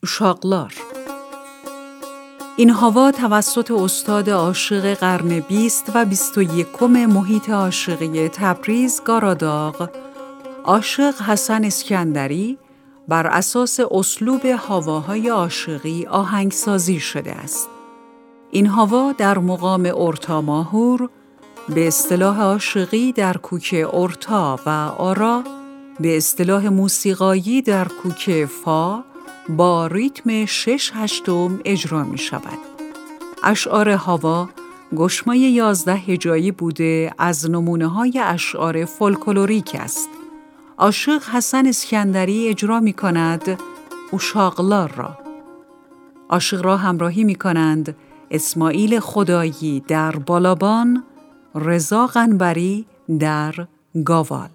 uşaqlar. این هوا توسط استاد عاشق قرن 20 و 21 محیط عاشقی تبریز گاراداغ، عاشق حسن اسکندری، بر اساس اسلوب هواهای عاشقی آهنگسازی شده است. این هوا در مقام اورتا ماهور، به اصطلاح عاشقی در کوک اورتا و آرا، به اصطلاح موسیقایی در کوک فا، با ریتم 6/8 اجرا می شود. اشعار هوا گشمای 11 هجایی بوده از نمونه‌های اشعار فولکلوریک است. عاشق حسن اسکندری اجرا می کند uşaqlar را. عاشق را همراهی می کنند اسماعیل خدایی در بالابان، رضا قنبری در گاوال.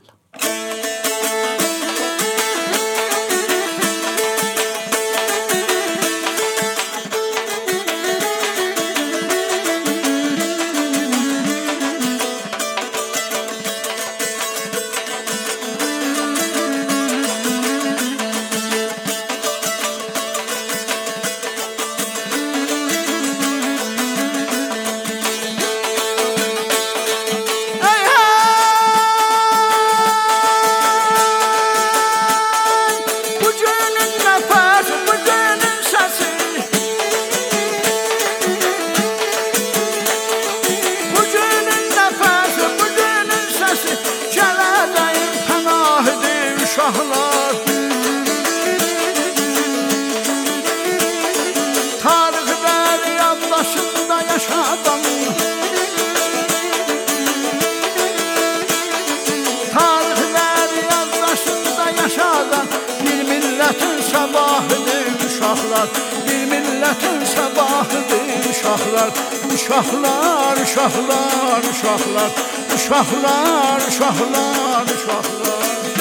Tarihler yandaşında yaşadım, tarihler yandaşında yaşadım. Bir milletin sabahıdır uşaqlar, bir milletin sabahıdır uşaqlar. Uşaqlar, uşaqlar, uşaqlar, uşaqlar, uşaqlar, uşaqlar.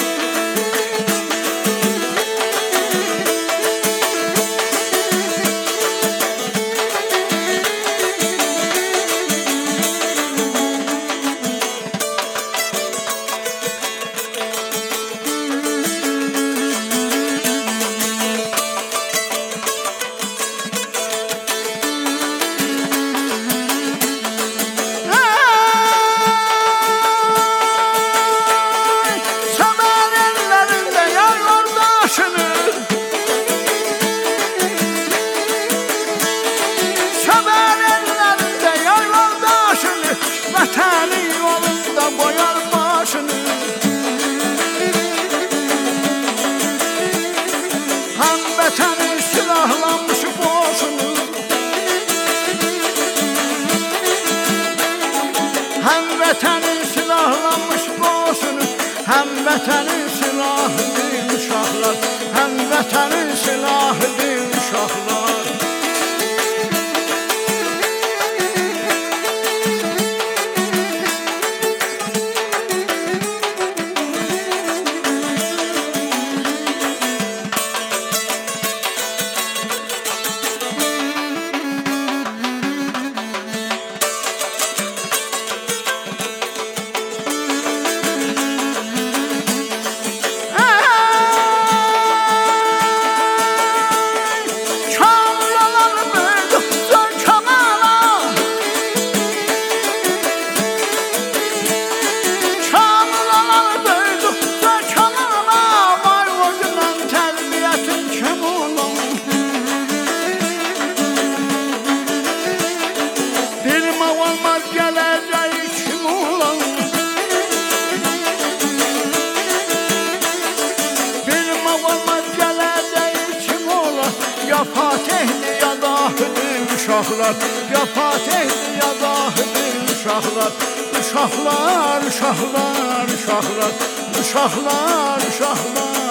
Həmvətənin silahlanmış boşunu, həmvətənin silahlanmış boşunu, həmvətənin silahıdır uşaqlar, həmvətənin silahıdır uşaqlar. Olmaz gələcək kim olan, bilmək olmaz gələcək kim olan. Ya Fatihdir ya Dahidir uşaqlar, ya Fatihdir ya Dahidir uşaqlar. Uşaqlar, uşaqlar, uşaqlar, uşaqlar, uşaqlar.